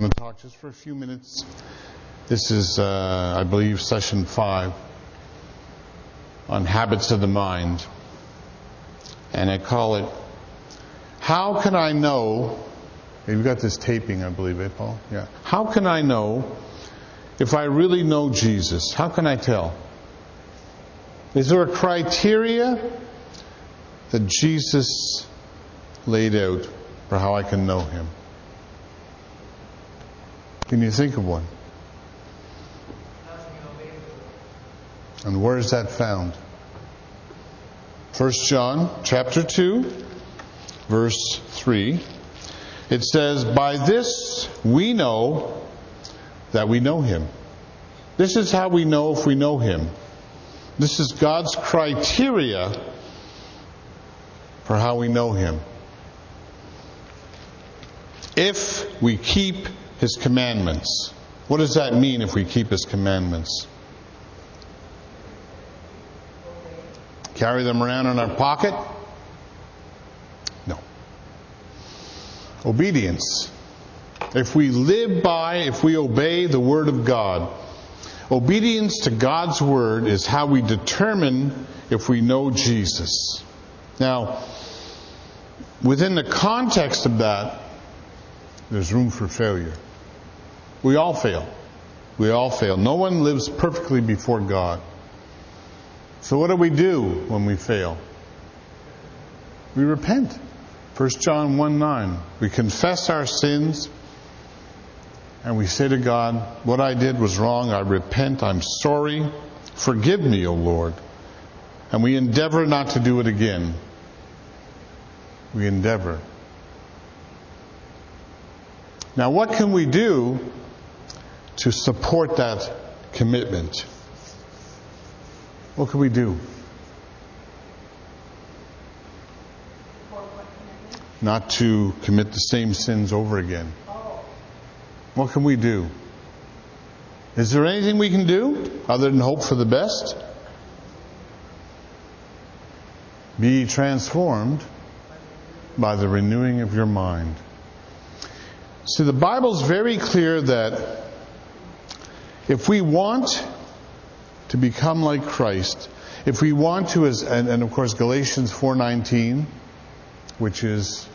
going to talk just for a few minutes. This is, I believe, session 5 on habits of the mind. And I call it, how can I know, you've got this taping, I believe, Paul? Yeah. How can I know if I really know Jesus? How can I tell? Is there a criteria that Jesus laid out for how I can know Him? Can you think of one? And where is that found? 1 John chapter 2, verse 3. It says, by this we know that we know Him. This is how we know if we know Him. This is God's criteria for how we know Him. If we keep His commandments. What does that mean if we keep His commandments? Carry them around in our pocket? No. Obedience. If we live by, if we obey the Word of God, obedience to God's Word is how we determine if we know Jesus. Now, within the context of that, there's room for failure. We all fail. We all fail. No one lives perfectly before God. So what do we do when we fail? We repent. 1 John 1:9. We confess our sins and we say to God, what I did was wrong. I repent. I'm sorry. Forgive me, O Lord. And we endeavor not to do it again. We endeavor. Now, what can we do to support that commitment? What can we do? Not to commit the same sins over again. What can we do? Is there anything we can do other than hope for the best? Be transformed by the renewing of your mind. See, the Bible's very clear that if we want to become like Christ, if we want to, and of course Galatians 4:19, which is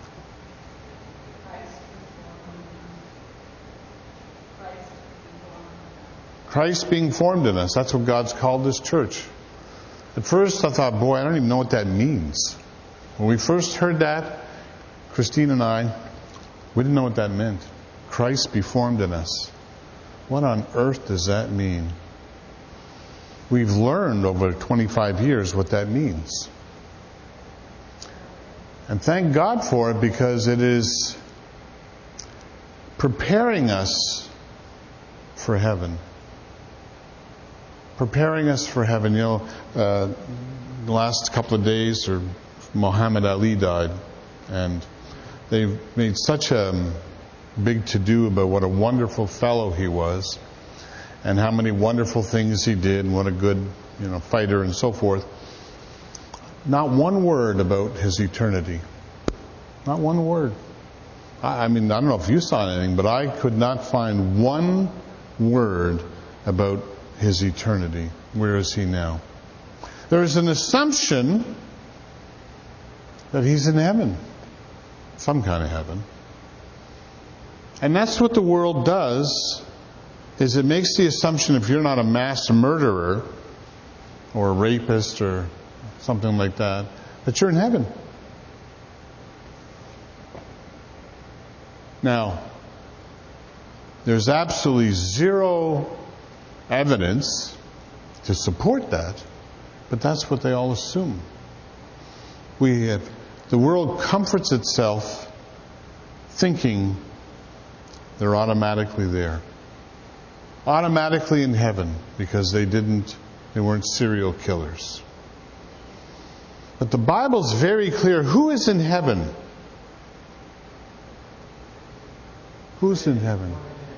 Christ being formed in us. That's what God's called this church. At first I thought, boy, I don't even know what that means. When we first heard that, Christine and I, we didn't know what that meant. Christ be formed in us. What on earth does that mean? We've learned over 25 years what that means. And thank God for it, because it is preparing us for heaven. Preparing us for heaven. You know, the last couple of days, Muhammad Ali died. And they've made such a big to-do about what a wonderful fellow he was, and how many wonderful things he did, and what a good, fighter and so forth. Not one word about his eternity. Not one word. I mean, I don't know if you saw anything, but I could not find one word about his eternity. Where is he now? There is an assumption that he's in heaven. Some kind of heaven. And that's what the world does, is it makes the assumption, if you're not a mass murderer or a rapist or something like that, that you're in heaven. Now, there's absolutely zero evidence to support that, but that's what they all assume. The world comforts itself thinking they're automatically there. Automatically in heaven, because they weren't serial killers. But the Bible's very clear. Who is in heaven? Who's in heaven?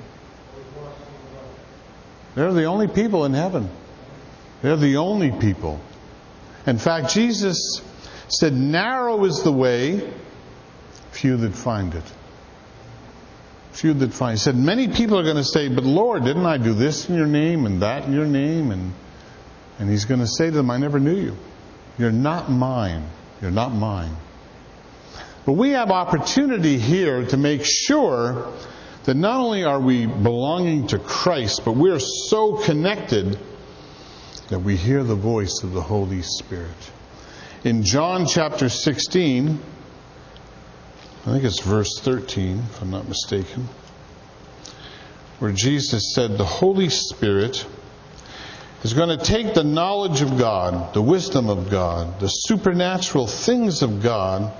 They're the only people in heaven. They're the only people. In fact, Jesus said, narrow is the way, few that find it. Few that find. He said, many people are going to say, but Lord, didn't I do this in your name and that in your name? And he's going to say to them, I never knew you. You're not mine. You're not mine. But we have opportunity here to make sure that not only are we belonging to Christ, but we're so connected that we hear the voice of the Holy Spirit. In John chapter 16, I think it's verse 13, if I'm not mistaken, where Jesus said, the Holy Spirit is going to take the knowledge of God, the wisdom of God, the supernatural things of God.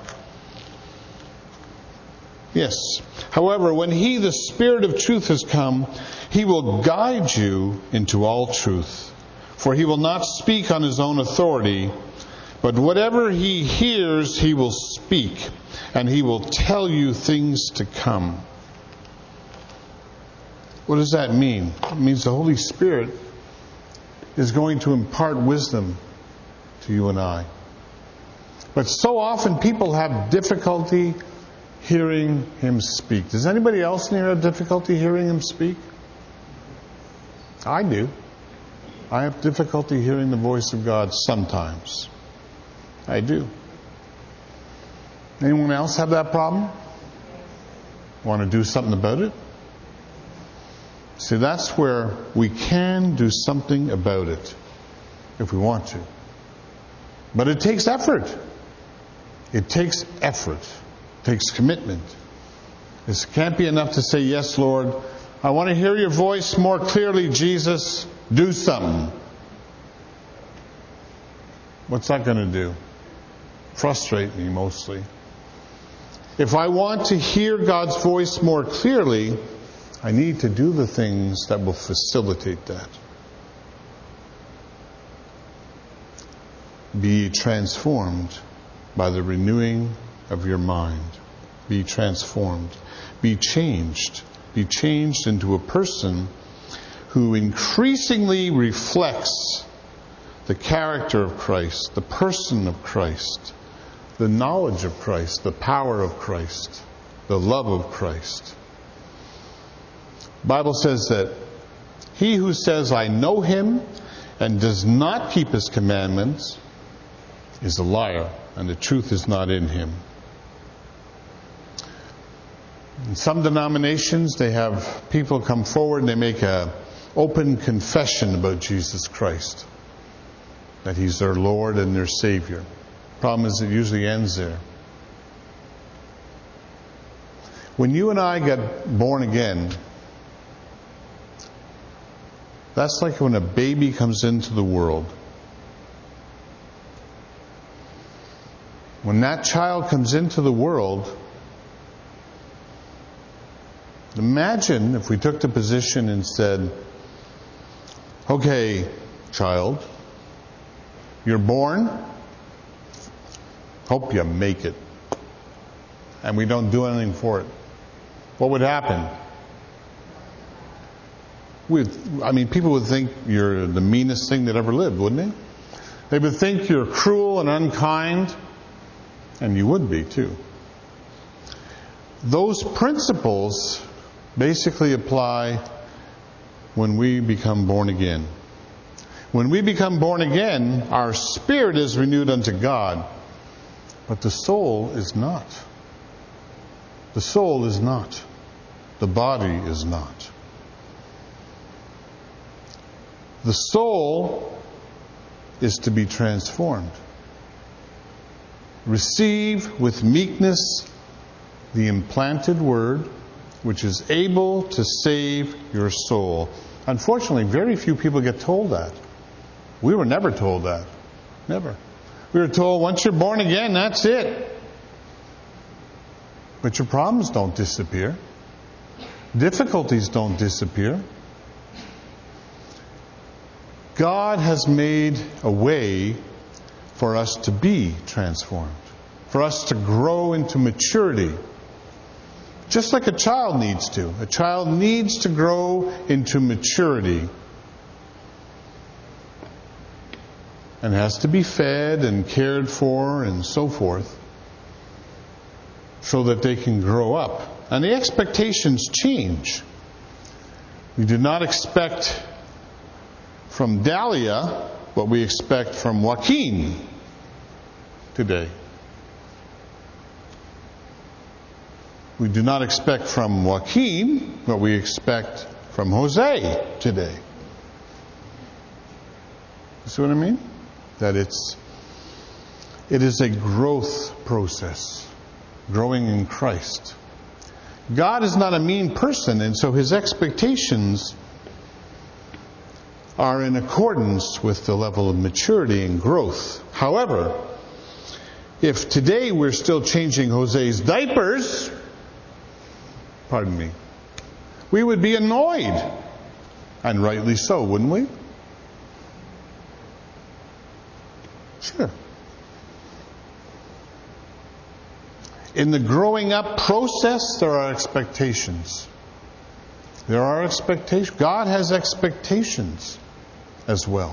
Yes. However, when He, the Spirit of truth, has come, He will guide you into all truth. For He will not speak on His own authority, but whatever He hears, He will speak, and He will tell you things to come. What does that mean? It means the Holy Spirit is going to impart wisdom to you and I. But so often people have difficulty hearing Him speak. Does anybody else in here have difficulty hearing Him speak? I do. I have difficulty hearing the voice of God sometimes. I do. Anyone else have that problem? Want to do something about it? See, that's where we can do something about it if we want to. But it takes effort. It takes effort. It takes commitment. It can't be enough to say, yes, Lord, I want to hear your voice more clearly, Jesus. Do something. What's that going to do? Frustrate me mostly. If I want to hear God's voice more clearly, I need to do the things that will facilitate that. Be transformed by the renewing of your mind. Be transformed. Be changed. Be changed into a person who increasingly reflects the character of Christ, the person of Christ, the knowledge of Christ, the power of Christ, the love of Christ. The Bible says that he who says, I know Him, and does not keep His commandments is a liar, and the truth is not in him. In some denominations, they have people come forward and they make an open confession about Jesus Christ, that He's their Lord and their Savior. Problem is, it usually ends there. When you and I get born again, that's like when a baby comes into the world. When that child comes into the world, imagine if we took the position and said, okay, child, you're born, hope you make it, and we don't do anything for it. What would happen? People would think you're the meanest thing that ever lived, wouldn't they? They would think you're cruel and unkind, and you would be too. Those principles basically apply when we become born again. When we become born again, our spirit is renewed unto God, but the soul is not. The soul is not. The body is not. The soul is to be transformed. Receive with meekness the implanted word, which is able to save your soul. Unfortunately, very few people get told that. We were never told that. Never. We were told, once you're born again, that's it. But your problems don't disappear. Difficulties don't disappear. God has made a way for us to be transformed, for us to grow into maturity. Just like a child needs to. A child needs to grow into maturity and has to be fed and cared for and so forth so that they can grow up And the expectations change. We do not expect from Dahlia what we expect from Joaquin today. We do not expect from Joaquin what we expect from Jose today. You see what I mean? That it is a growth process, growing in Christ. God is not a mean person, and so his expectations are in accordance with the level of maturity and growth. However, if today we're still changing Jose's diapers, pardon me, we would be annoyed, and rightly so, wouldn't we? Sure. In the growing up process, there are expectations. There are expectations. God has expectations as well.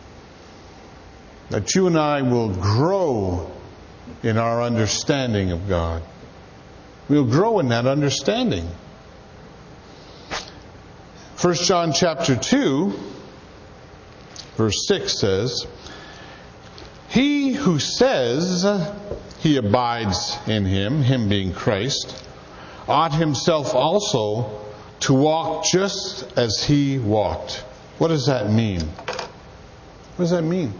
That you and I will grow in our understanding of God. We'll grow in that understanding. 1 John chapter 2, verse 6 says, "He who says he abides in him being Christ, ought himself also to walk just as he walked." What does that mean? What does that mean?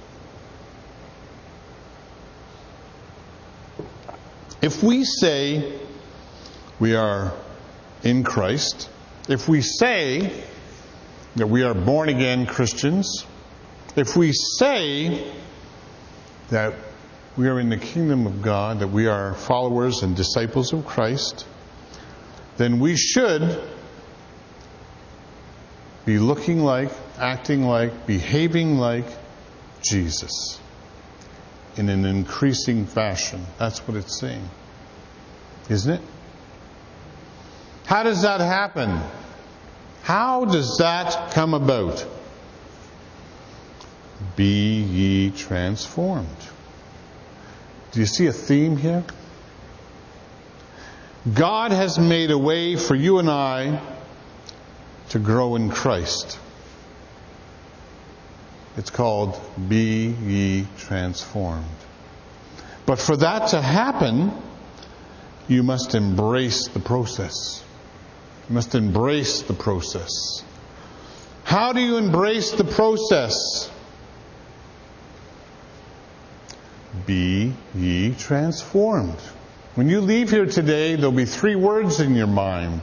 If we say we are in Christ, if we say that we are born again Christians, if we say that we are in the kingdom of God, that we are followers and disciples of Christ, then we should be looking like, acting like, behaving like Jesus in an increasing fashion. That's what it's saying. Isn't it? How does that happen? How does that come about? Be ye transformed. Do you see a theme here? God has made a way for you and I to grow in Christ. It's called Be Ye Transformed. But for that to happen, you must embrace the process. You must embrace the process. How do you embrace the process? Be ye transformed. When you leave here today, there'll be 3 words in your mind.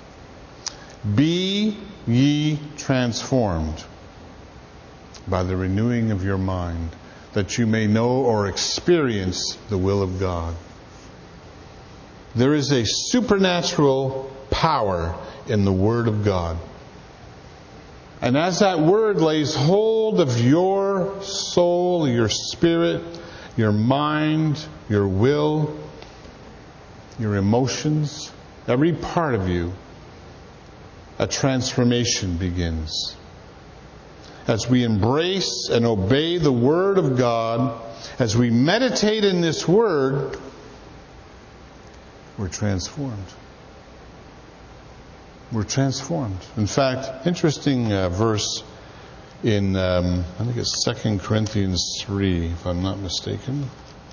Be ye transformed by the renewing of your mind, that you may know or experience the will of God. There is a supernatural power in the Word of God. And as that Word lays hold of your soul, your spirit, your mind, your will, your emotions, every part of you, a transformation begins. As we embrace and obey the Word of God, as we meditate in this Word, we're transformed. We're transformed. In fact, interesting verse in, I think it's 2 Corinthians 3, if I'm not mistaken.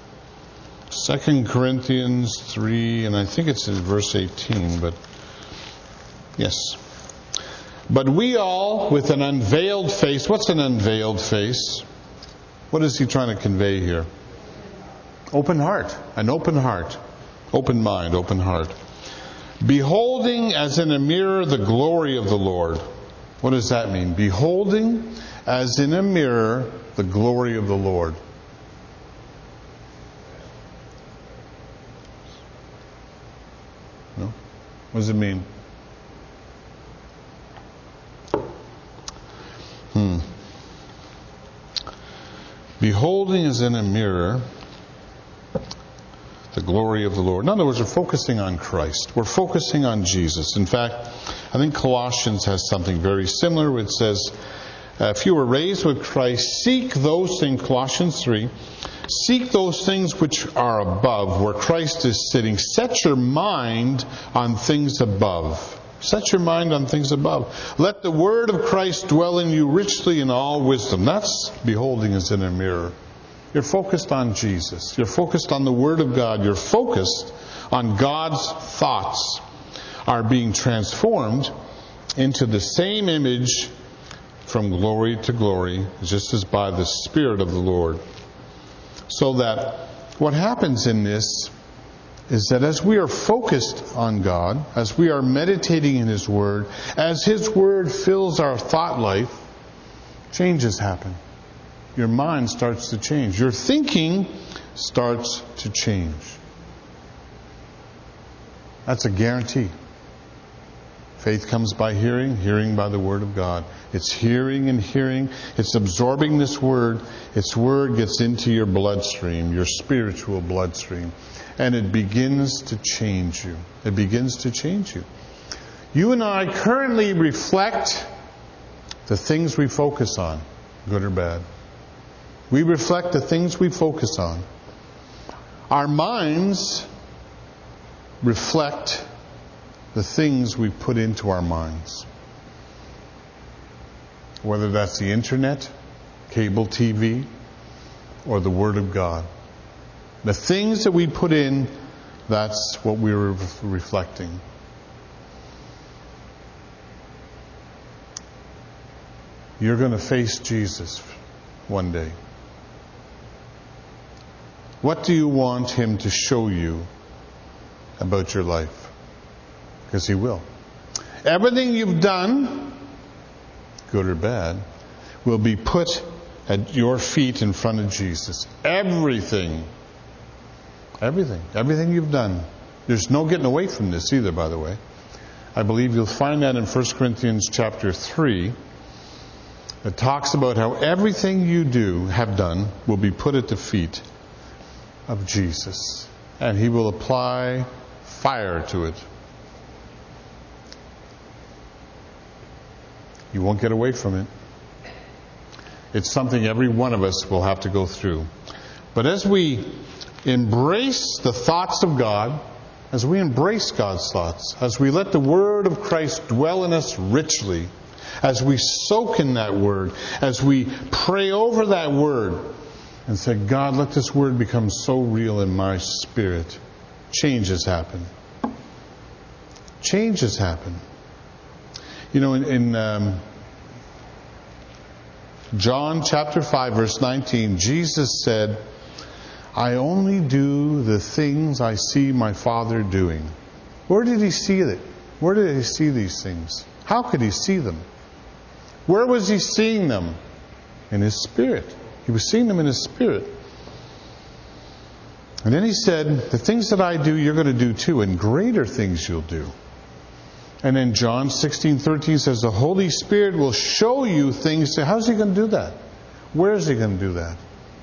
2 Corinthians 3, and I think it's in verse 18, but yes. But we all, with an unveiled face. What's an unveiled face? What is he trying to convey here? Open heart. An open heart. Open mind, open heart. Beholding as in a mirror the glory of the Lord. What does that mean? Beholding as in a mirror the glory of the Lord. No? What does it mean? Beholding as in a mirror the glory of the Lord. In other words, we're focusing on Christ. We're focusing on Jesus. In fact, I think Colossians has something very similar. It says, if you were raised with Christ, seek those things, Colossians 3, seek those things which are above, where Christ is sitting. Set your mind on things above. Set your mind on things above. Let the word of Christ dwell in you richly in all wisdom. That's beholding as in a mirror. You're focused on Jesus. You're focused on the Word of God. You're focused on God's thoughts are being transformed into the same image from glory to glory, just as by the Spirit of the Lord. So that what happens in this is that as we are focused on God, as we are meditating in His Word, as His Word fills our thought life, changes happen. Your mind starts to change. Your thinking starts to change. That's a guarantee. Faith comes by hearing, hearing by the Word of God. It's hearing and hearing. It's absorbing this Word. Its Word gets into your bloodstream, your spiritual bloodstream. And it begins to change you. It begins to change you. You and I currently reflect the things we focus on, good or bad. We reflect the things we focus on. Our minds reflect the things we put into our minds. Whether that's the internet, cable TV, or the Word of God. The things that we put in, that's what we're reflecting. You're going to face Jesus one day. What do you want Him to show you about your life? Because He will. Everything you've done, good or bad, will be put at your feet in front of Jesus. Everything. Everything you've done. There's no getting away from this either, by the way. I believe you'll find that in 1 Corinthians chapter 3. It talks about how everything you have done, will be put at the feet of Jesus. And He will apply fire to it. You won't get away from it. It's something every one of us will have to go through. But as we embrace the thoughts of God, as we embrace God's thoughts, as we let the Word of Christ dwell in us richly, as we soak in that Word, as we pray over that Word, and say, God, let this Word become so real in my spirit, changes happen. Changes happen. You know, in John chapter 5, verse 19, Jesus said, I only do the things I see my Father doing. Where did He see it? Where did He see these things? How could He see them? Where was He seeing them? In His Spirit. He was seeing them in His Spirit. And then He said, the things that I do, you're going to do too, and greater things you'll do. And then John 16:13 says, the Holy Spirit will show you things. How's He going to do that? Where is He going to do that?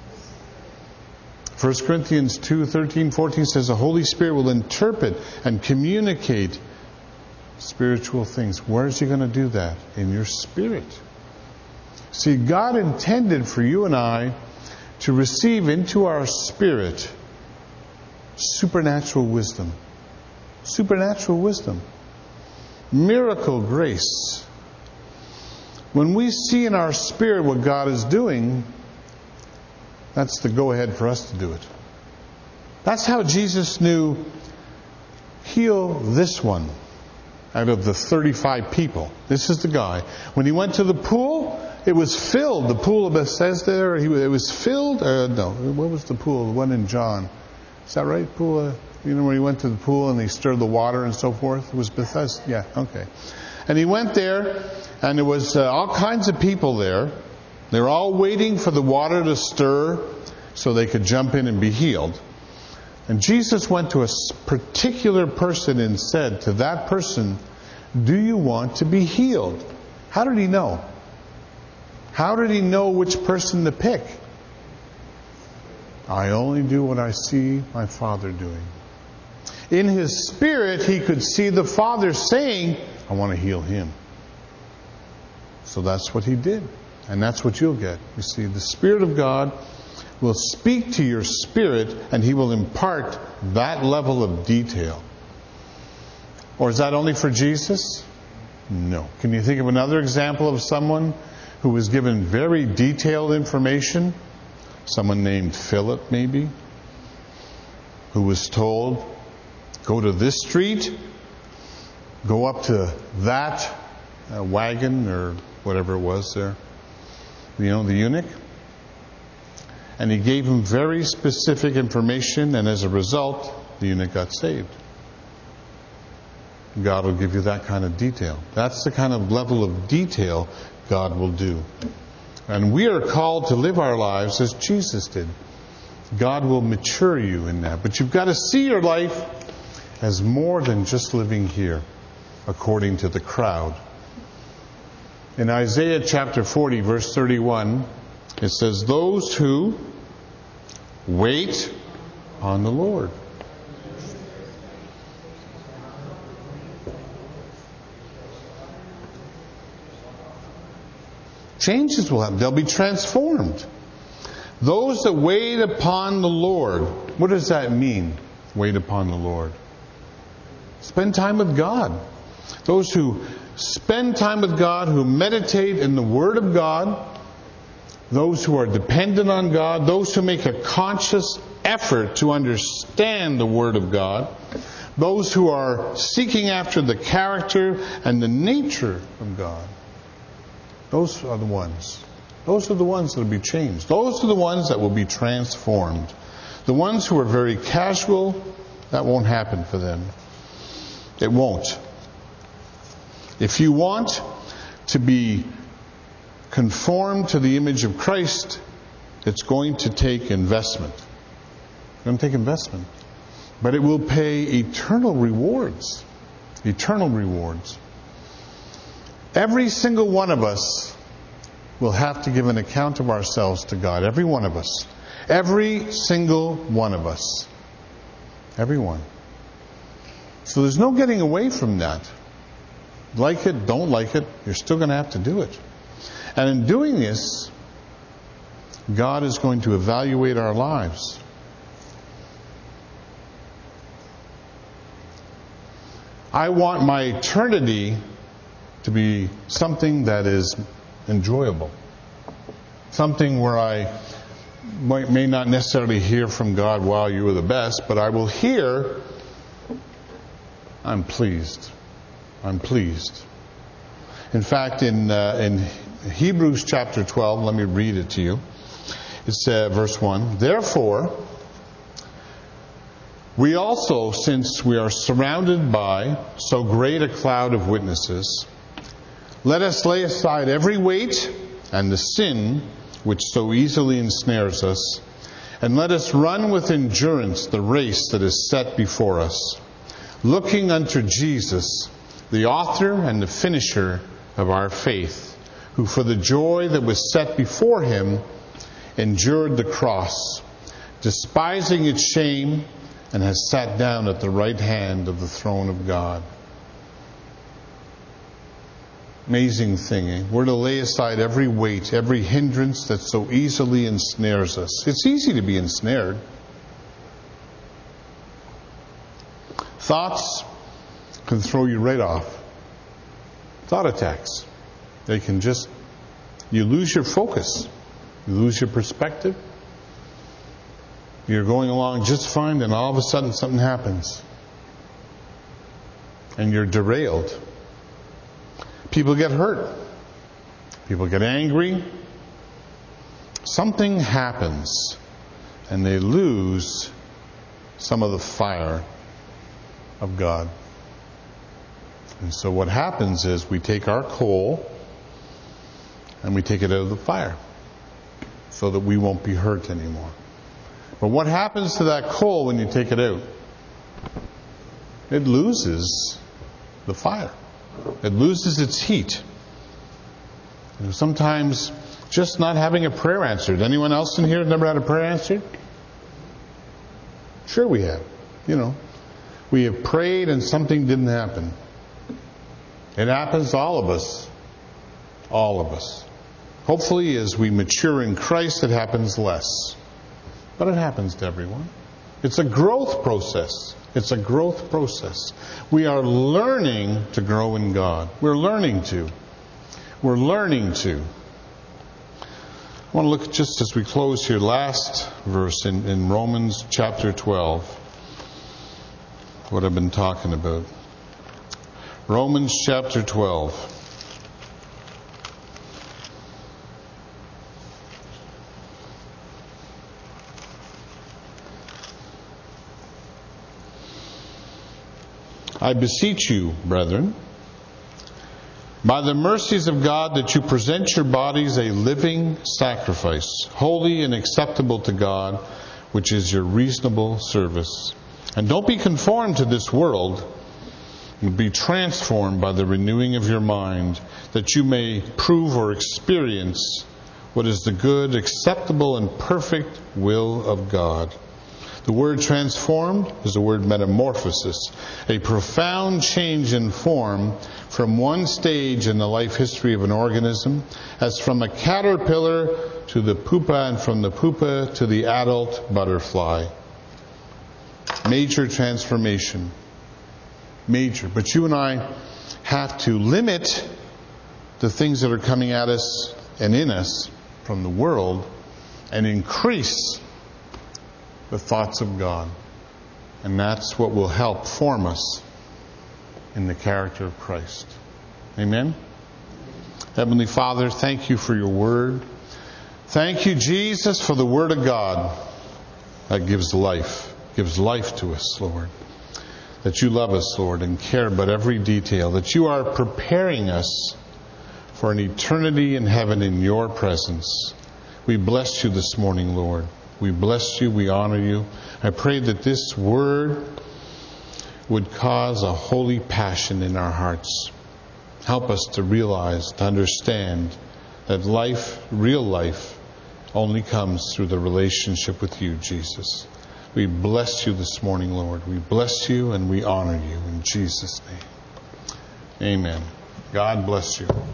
1 Corinthians 2:13-14 says, the Holy Spirit will interpret and communicate spiritual things. Where is He going to do that? In your spirit. See, God intended for you and I to receive into our spirit supernatural wisdom. Supernatural wisdom. Miracle grace. When we see in our spirit what God is doing, that's the go-ahead for us to do it. That's how Jesus knew, heal this one out of the 35 people. This is the guy. When He went to the pool, it was filled. The pool of Bethesda, it was filled. No, what was the pool? The one in John. Is that right? Pool, where He went to the pool and He stirred the water and so forth? It was Bethesda? Yeah, okay. And He went there, and there was all kinds of people there. They were all waiting for the water to stir so they could jump in and be healed. And Jesus went to a particular person and said to that person, do you want to be healed? How did He know? How did He know which person to pick? I only do what I see my Father doing. In His spirit, He could see the Father saying, I want to heal him. So that's what He did. And that's what you'll get. You see, the Spirit of God will speak to your spirit, and He will impart that level of detail. Or is that only for Jesus? No. Can you think of another example of someone who was given very detailed information? Someone named Philip, maybe, who was told, go to this street, go up to that wagon or whatever it was there, the eunuch. And he gave him very specific information, and as a result, the eunuch got saved. God will give you that kind of detail. That's the kind of level of detail God will do. And we are called to live our lives as Jesus did. God will mature you in that. But you've got to see your life as more than just living here, according to the crowd. In Isaiah chapter 40, verse 31, it says, those who wait on the Lord. Changes will happen. They'll be transformed. Those that wait upon the Lord. What does that mean? Wait upon the Lord. Spend time with God. Those who spend time with God, who meditate in the Word of God, those who are dependent on God, those who make a conscious effort to understand the Word of God, those who are seeking after the character and the nature of God. Those are the ones. Those are the ones that will be changed. Those are the ones that will be transformed. The ones who are very casual, that won't happen for them. It won't. If you want to be conformed to the image of Christ, it's going to take investment. It's going to take investment. But it will pay eternal rewards. Eternal rewards. Every single one of us will have to give an account of ourselves to God. Every one of us. Every single one of us. Everyone. So there's no getting away from that. Like it, don't like it, you're still going to have to do it. And in doing this, God is going to evaluate our lives. I want my eternity to be something that is enjoyable. Something where I may not necessarily hear from God, wow, you were the best, but I will hear, I'm pleased. I'm pleased. In fact, in Hebrews chapter 12, let me read it to you. It's verse 1. Therefore, we also, since we are surrounded by so great a cloud of witnesses, let us lay aside every weight and the sin which so easily ensnares us, and let us run with endurance the race that is set before us, looking unto Jesus, the author and the finisher of our faith, who for the joy that was set before him endured the cross, despising its shame, and has sat down at the right hand of the throne of God. Amazing thing, eh? We're to lay aside every weight, every hindrance that so easily ensnares us. It's easy to be ensnared. Thoughts can throw you right off. Thought attacks. They can just, you lose your focus. You lose your perspective. You're going along just fine, and all of a sudden something happens. And you're derailed. People get hurt. People get angry. Something happens, and they lose some of the fire of God. And so what happens is we take our coal and we take it out of the fire so that we won't be hurt anymore. But what happens to that coal when you take it out? It loses the fire. It loses its heat. And sometimes just not having a prayer answered. Anyone else in here never had a prayer answered? Sure we have. We have prayed and something didn't happen. It happens to all of us. All of us. Hopefully, as we mature in Christ, it happens less. But it happens to everyone. It's a growth process. It's a growth process. We are learning to grow in God. We're learning to. We're learning to. I want to look, just as we close here, last verse in Romans chapter 12. What I've been talking about. Romans chapter 12. I beseech you, brethren, by the mercies of God, that you present your bodies a living sacrifice, holy and acceptable to God, which is your reasonable service. And don't be conformed to this world, but be transformed by the renewing of your mind, that you may prove or experience what is the good, acceptable, and perfect will of God. The word transformed is the word metamorphosis, a profound change in form from one stage in the life history of an organism, as from a caterpillar to the pupa, and from the pupa to the adult butterfly. Major transformation. Major. But you and I have to limit the things that are coming at us and in us from the world and increase the thoughts of God. And that's what will help form us in the character of Christ. Amen? Heavenly Father, thank you for your word. Thank you, Jesus, for the word of God that gives life to us, Lord. That you love us, Lord, and care about every detail. That you are preparing us for an eternity in heaven in your presence. We bless you this morning, Lord. We bless you, we honor you. I pray that this word would cause a holy passion in our hearts. Help us to realize, to understand that life, real life, only comes through the relationship with you, Jesus. We bless you this morning, Lord. We bless you and we honor you in Jesus' name. Amen. God bless you.